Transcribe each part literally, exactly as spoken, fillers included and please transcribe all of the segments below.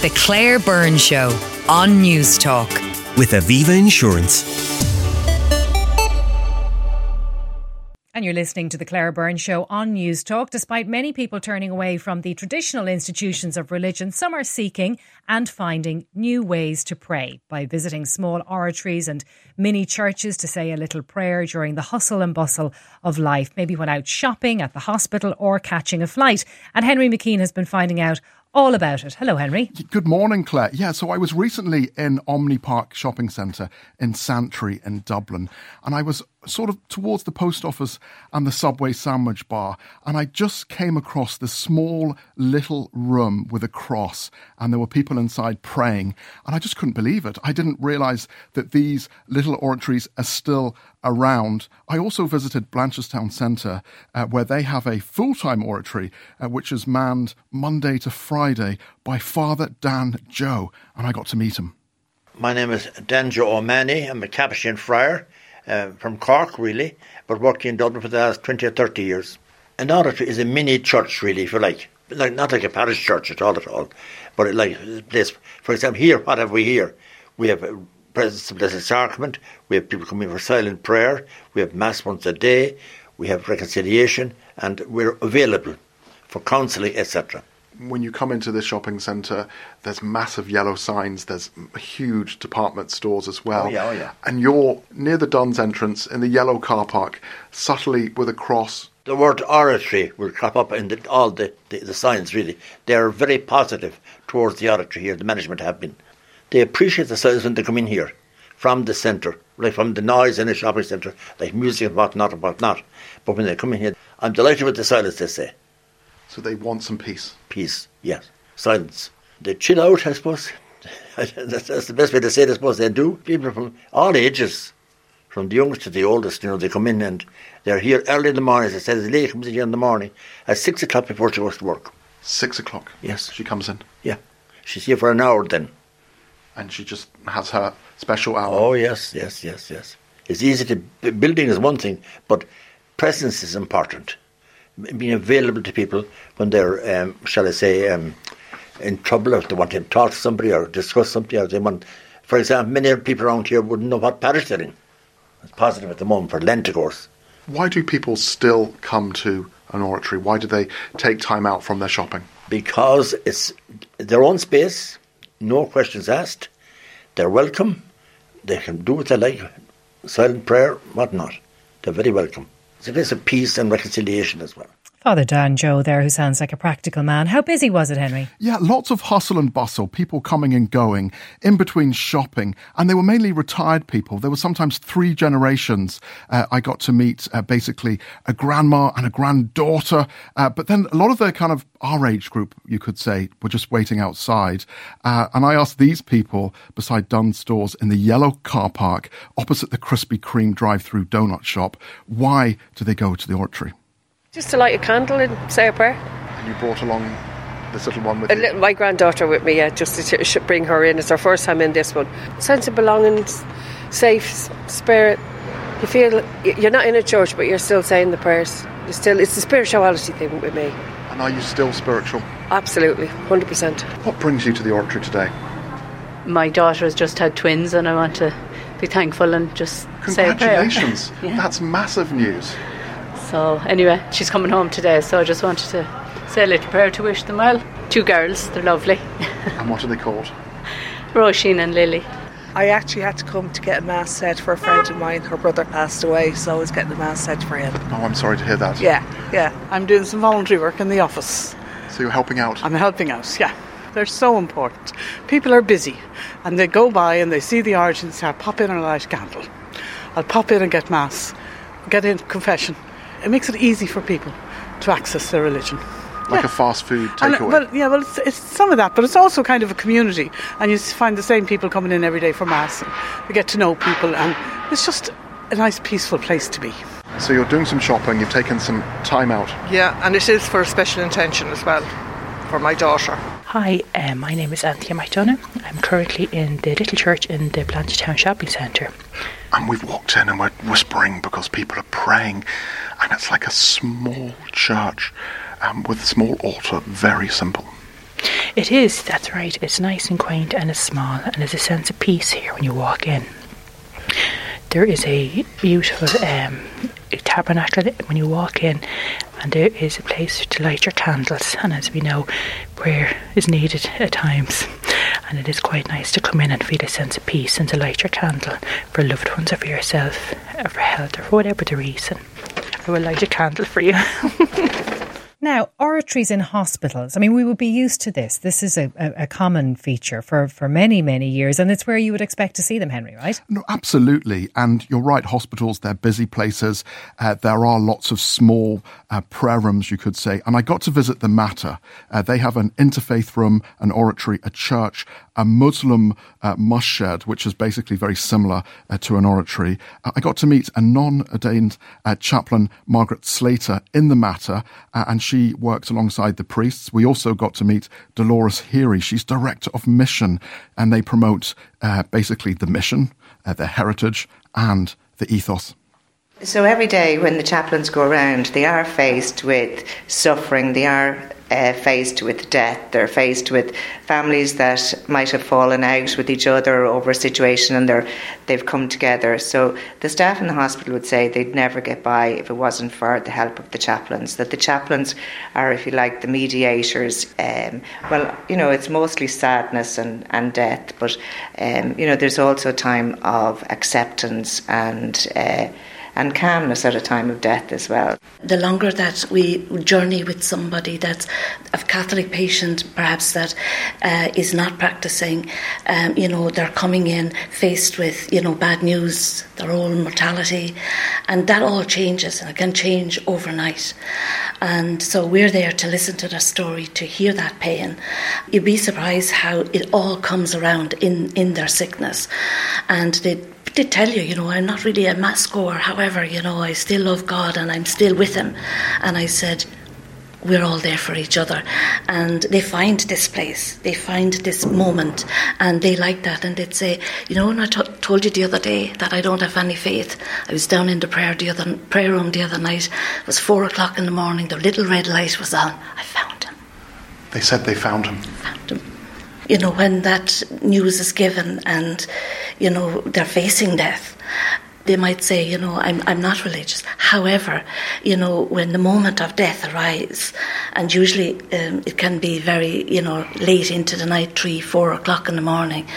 The Claire Byrne Show on News Talk. With Aviva Insurance. And you're listening to The Claire Byrne Show on News Talk. Despite many people turning away from the traditional institutions of religion, some are seeking and finding new ways to pray by visiting small oratories and mini churches to say a little prayer during the hustle and bustle of life, maybe when out shopping, at the hospital or catching a flight. And Henry McKean has been finding out all about it. Hello, Henry. Good morning, Claire. Yeah, so I was recently in Omni Park Shopping Centre in Santry in Dublin, and I was sort of towards the post office and the Subway sandwich bar, and I just came across this small little room with a cross, and there were people inside praying, and I just couldn't believe it. I didn't realise that these little oratories are still around. I also visited Blanchardstown Centre, uh, where they have a full-time oratory, uh, which is manned Monday to Friday by Father Dan Joe, and I got to meet him. My name is Dan Joe O'Mahony. I'm a Capuchin friar uh, from Cork, really, but working in Dublin for the last twenty or thirty years. An oratory is a mini church, really, if you like. like not like a parish church at all, at all, but like a place. For example, here, what have we here? We have a presence of Blessed Sacrament, we have people coming for silent prayer, we have Mass once a day, we have reconciliation, and we're available for counselling, et cetera. When you come into this shopping centre, there's massive yellow signs, there's huge department stores as well. Oh yeah, oh yeah. And you're near the Duns entrance in the yellow car park, subtly with a cross. The word oratory will crop up in the, all the, the, the signs, really. They're very positive towards the oratory here, the management have been. They appreciate the silence when they come in here, from the centre, like from the noise in a shopping centre, like music and whatnot and whatnot. But when they come in here, I'm delighted with the silence, they say. So they want some peace. Peace, yes. Silence. They chill out, I suppose. that's, that's the best way to say it, I suppose. They do. People from all ages, from the youngest to the oldest, you know, they come in and they're here early in the morning. As I said, the lady comes in here in the morning at six o'clock before she goes to work. Six o'clock? Yes. She comes in? Yeah. She's here for an hour then. And she just has her special hour? Oh, yes, yes, yes, yes. It's easy to... Building is one thing, but presence is important. Being available to people when they're, um, shall I say, um, in trouble, or if they want to talk to somebody or discuss something, or they want... For example, many people around here wouldn't know what parish they're in. It's positive at the moment for Lent, of course. Why do people still come to an oratory? Why do they take time out from their shopping? Because it's their own space, no questions asked. They're welcome. They can do what they like. Silent prayer, whatnot. They're very welcome. It's a place of peace and reconciliation as well. Father Dan Joe there, who sounds like a practical man. How busy was it, Henry? Yeah, lots of hustle and bustle, people coming and going, in between shopping, and they were mainly retired people. There were sometimes three generations. Uh, I got to meet uh, basically a grandma and a granddaughter, uh, but then a lot of the kind of our age group, you could say, were just waiting outside. Uh, and I asked these people beside Dunnes Stores in the yellow car park opposite the Krispy Kreme drive-through donut shop, why do they go to the oratory? Just to light a candle and say a prayer. And you brought along this little one with a you? Little, my granddaughter with me, yeah, just to sh- bring her in. It's her first time in this one. Sense of belonging, safe, spirit. You feel you're not in a church, but you're still saying the prayers. You're still, it's the spirituality thing with me. And are you still spiritual? Absolutely, one hundred percent. What brings you to the oratory today? My daughter has just had twins and I want to be thankful and just say a prayer. Congratulations. yeah. That's massive news. So anyway, she's coming home today, so I just wanted to say a little prayer to wish them well. Two girls, they're lovely. And what are they called? Roisin and Lily. I actually had to come to get a mass said for a friend of mine. Her brother passed away, so I was getting the mass said for him. Oh, I'm sorry to hear that. Yeah, yeah. I'm doing some voluntary work in the office. So you're helping out? I'm helping out, yeah. They're so important. People are busy, and they go by and they see the origin and say, I'll pop in and light a candle. I'll pop in and get mass, get in confession. It makes it easy for people to access their religion. Like yeah. a fast food takeaway? Well, yeah, well, it's, it's some of that, but it's also kind of a community. And you find the same people coming in every day for Mass. And you get to know people, and it's just a nice, peaceful place to be. So you're doing some shopping, you've taken some time out. Yeah, and it is for a special intention as well, for my daughter. Hi, um, my name is Anthea McDonough. I'm currently in the little church in the Blanchardstown Shopping Centre. And we've walked in and we're whispering because people are praying, and it's like a small church um, with a small altar, very simple. It is, that's right. It's nice and quaint and it's small, and there's a sense of peace here when you walk in. There is a beautiful um, tabernacle when you walk in, and there is a place to light your candles, and as we know, prayer is needed at times, and it is quite nice to come in and feel a sense of peace and to light your candle for loved ones or for yourself or for health or for whatever the reason. I will light a candle for you. Now, oratories in hospitals, I mean, we would be used to this. This is a, a, a common feature for, for many, many years, and it's where you would expect to see them, Henry, right? No, absolutely. And you're right, hospitals, they're busy places. Uh, there are lots of small uh, prayer rooms, you could say. And I got to visit the Mater. Uh, they have an interfaith room, an oratory, a church, a Muslim uh, masjid, which is basically very similar uh, to an oratory. Uh, I got to meet a non-ordained uh, chaplain, Margaret Slater, in the Mater, uh, and she She works alongside the priests. We also got to meet Dolores Heary. She's director of mission, and they promote uh, basically the mission, uh, their heritage, and the ethos. So every day when the chaplains go around, they are faced with suffering, they are uh, faced with death, they're faced with families that might have fallen out with each other over a situation and they're, they've come together. So the staff in the hospital would say they'd never get by if it wasn't for the help of the chaplains, that the chaplains are, if you like, the mediators. Um, well, you know, it's mostly sadness and, and death, but, um, you know, there's also a time of acceptance and uh, and calmness at a time of death as well. The longer that we journey with somebody that's a Catholic patient, perhaps that uh, is not practicing, um, you know, they're coming in faced with, you know, bad news, their own mortality, and that all changes, and it can change overnight. And so we're there to listen to their story, to hear that pain. You'd be surprised how it all comes around in, in their sickness. And they did tell you, you know, I'm not really a mass goer, however, you know, I still love God and I'm still with him. And I said, we're all there for each other. And they find this place, they find this moment, and they like that. And they'd say, you know, when I t- told you the other day that I don't have any faith, I was down in the prayer, the other, prayer room the other night, it was four o'clock in the morning, the little red light was on, I found him. They said they found him. Found him. You know, when that news is given and, you know, they're facing death, they might say, you know, I'm I'm not religious. However, you know, when the moment of death arrives, and usually um, it can be very, you know, late into the night, three, four o'clock in the morning,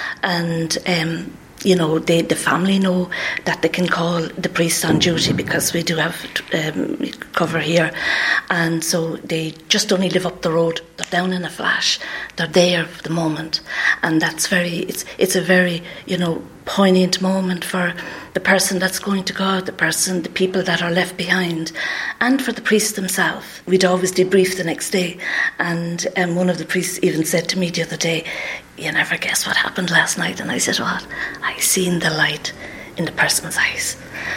and um, you know, they, the family know that they can call the priest on duty because we do have um, cover here. And so they just only live up the road. They're down in a flash. They're there for the moment. And that's very, it's it's a very, you know, poignant moment for the person that's going to God, the person, the people that are left behind, and for the priest himself. We'd always debrief the next day. And um, one of the priests even said to me the other day, you never guess what happened last night. And I said, what? I seen the light in the person's eyes.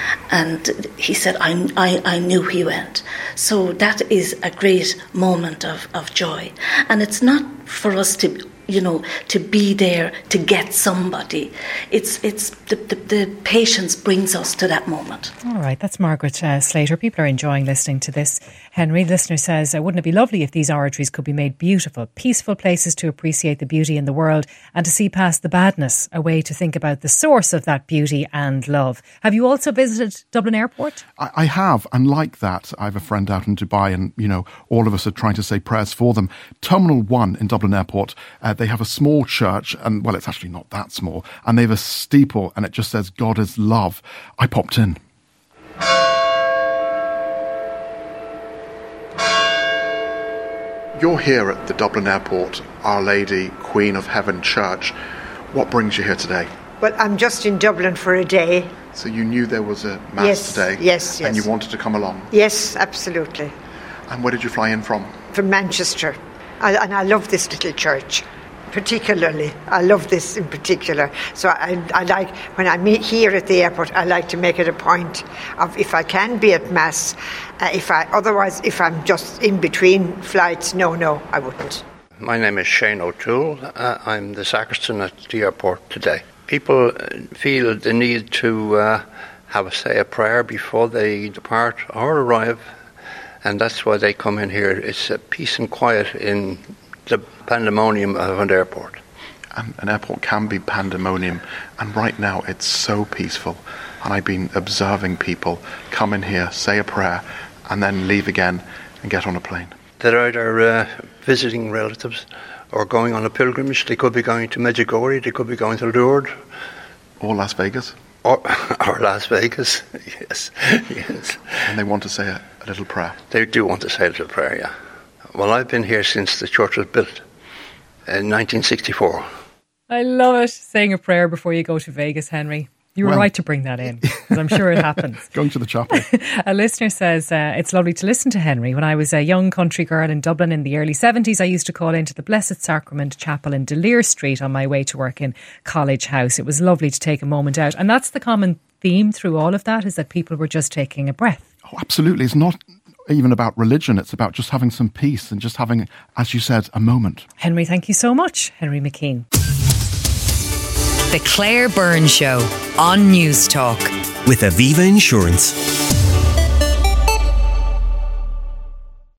And he said, I, I, I knew he went. So that is a great moment of, of joy. And it's not for us to, you know, to be there to get somebody. It's it's the, the, the patience brings us to that moment. All right, that's Margaret uh, Slater. People are enjoying listening to this. Henry, listener says, uh, wouldn't it be lovely if these oratories could be made beautiful, peaceful places to appreciate the beauty in the world and to see past the badness, a way to think about the source of that beauty and love. Have you also visited Dublin Airport? I, I have, and like that, I have a friend out in Dubai and, you know, all of us are trying to say prayers for them. Terminal one in Dublin Airport, uh, they have a small church, and, well, it's actually not that small, and they have a steeple, and it just says, God is love. I popped in. You're here at the Dublin Airport Our Lady, Queen of Heaven Church. What brings you here today? Well, I'm just in Dublin for a day. So you knew there was a mass yes, today? Yes, yes. And you wanted to come along? Yes, absolutely. And where did you fly in from? From Manchester. I, and I love this little church, particularly. I love this in particular. So I, I like, when I meet here at the airport, I like to make it a point of, if I can be at Mass, uh, if I otherwise, if I'm just in between flights, no, no, I wouldn't. My name is Shane O'Toole. Uh, I'm the sacristan at the airport today. People feel the need to uh, have a say a prayer before they depart or arrive, and that's why they come in here. It's uh, peace and quiet in the pandemonium of an airport. And an airport can be pandemonium, and right now it's so peaceful. And I've been observing people come in here, say a prayer, and then leave again and get on a plane. They're either uh, visiting relatives or going on a pilgrimage. They could be going to Medjugorje, they could be going to Lourdes. Or Las Vegas. Or, or Las Vegas, yes, yes. And they want to say a, a little prayer. They do want to say a little prayer, yeah. Well, I've been here since the church was built in nineteen sixty-four. I love it. Saying a prayer before you go to Vegas, Henry. You were Well, right to bring that in, because I'm sure it happens. Going to the chapel. A listener says, uh, it's lovely to listen to Henry. When I was a young country girl in Dublin in the early seventies, I used to call into the Blessed Sacrament Chapel in Delir Street on my way to work in College House. It was lovely to take a moment out. And that's the common theme through all of that, is that people were just taking a breath. Oh, absolutely. It's not even about religion. It's about just having some peace and just having, as you said, a moment. Henry, thank you so much. Henry McKean. The Claire Byrne Show on News Talk. With Aviva Insurance.